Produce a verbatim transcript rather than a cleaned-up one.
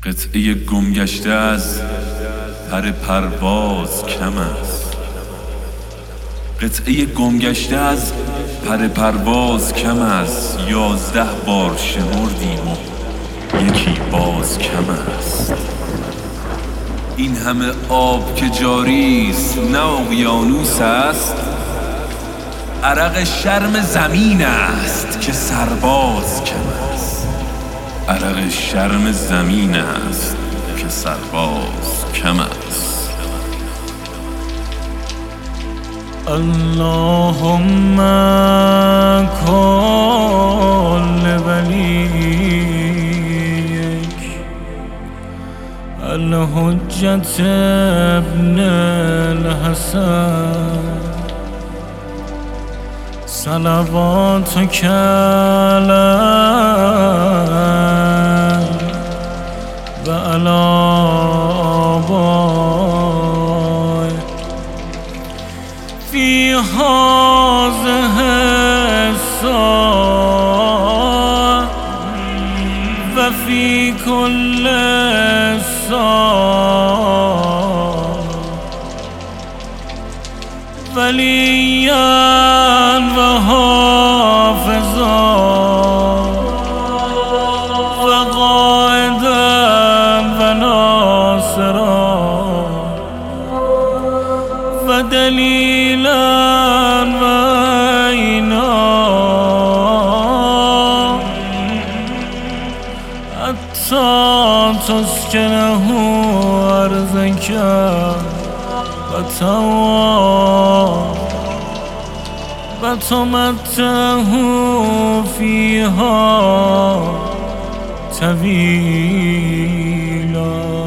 قطعه گمگشته از پر پرواز کم است. قطعه گمگشته از پر پرواز کم است. یازده بار شمردیم و یکی باز کم است. این همه آب که جاریست نه اقیانوس است. عرق شرم زمین است که سرباز کم است. عرق شرم زمین است که سرباز کم است. اللهم کل ولیک الحجة ابن الحسن صلواتک علیه و علی آبائه فی هذه الساعة و فی کل ساعة ولیا و حافظا و قائدا و ناصرا و دلیلا و عینا حتی تسکنه ارضک و طوعا و تمتعه فیها طویلا.